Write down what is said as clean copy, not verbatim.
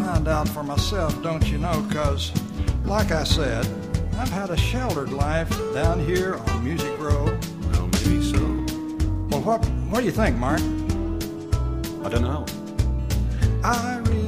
find out for myself, don't you know, 'cause, like I said, I've had a sheltered life down here on Music Row. Well, maybe so. Well, what do you think, Mark? I don't know. I